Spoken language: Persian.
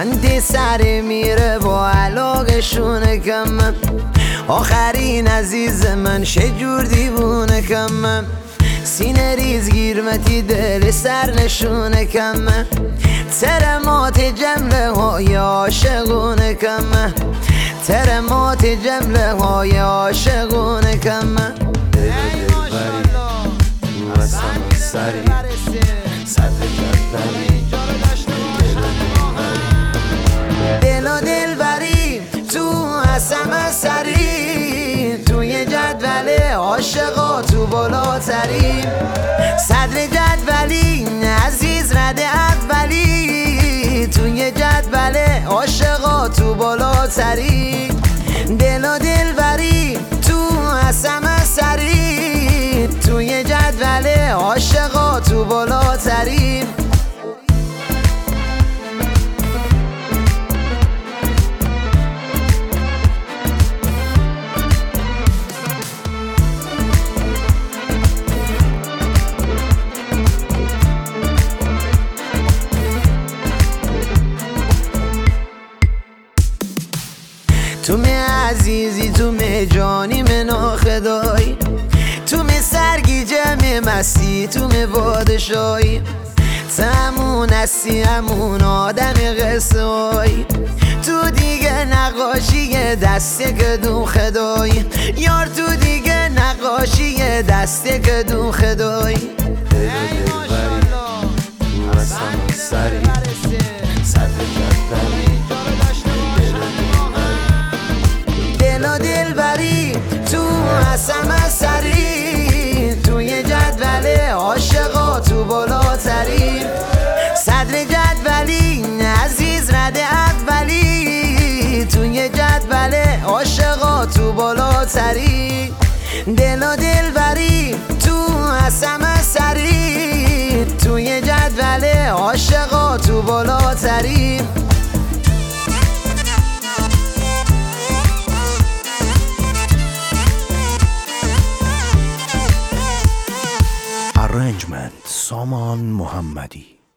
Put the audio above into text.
چندی سری میره با علاقشونه کم آخرین عزیز من شجور دیوونه کم سینه ریز گیرمتی دل سر نشونه کم ترمات جمله های عاشقونه کم ترمات جمله های عاشقونه کم دل و دلبری تو حسم سری توی جدول عاشقا تو بالاتری صدر جدولی عزیز رده اولی توی جدول عاشقا تو بالاتری دل و دلبری تو حسم سری توی جدول عاشقا تو بالاتری تو می عزیزی تو می جانی من خدایی تو می سرگی جمع مستی تو می بادشایی تمون هستی همون آدم قصه هایی تو دیگه نقاشی دسته که دون خدایی یار تو دیگه نقاشی دسته که دون خدایی ای ماشالله دل و دلبری تو حسم سری توی جدول عاشقا تو بالاتری صدر جدولی عزیز رده اولی توی جدول عاشقا تو بالاتری دل و دلبری تو حسم سری توی جدول عاشقا تو بالاتری Arrangement سامان محمدی